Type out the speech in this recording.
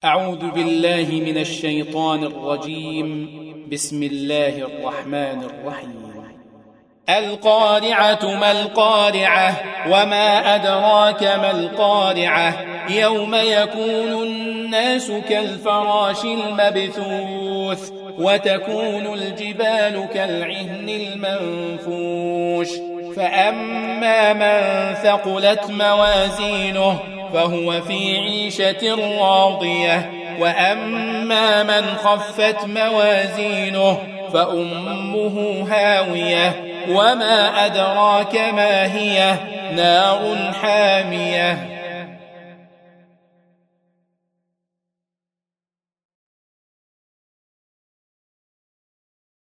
أعوذ بالله من الشيطان الرجيم. بسم الله الرحمن الرحيم. القارعة ما القارعة وما أدراك ما القارعة يوم يكون الناس كالفراش المبثوث وتكون الجبال كالعهن المنفوش فأما من ثقلت موازينه فهو في عيشة راضية وأما من خفت موازينه فأمه هاوية وما أدراك ما هي نار حامية.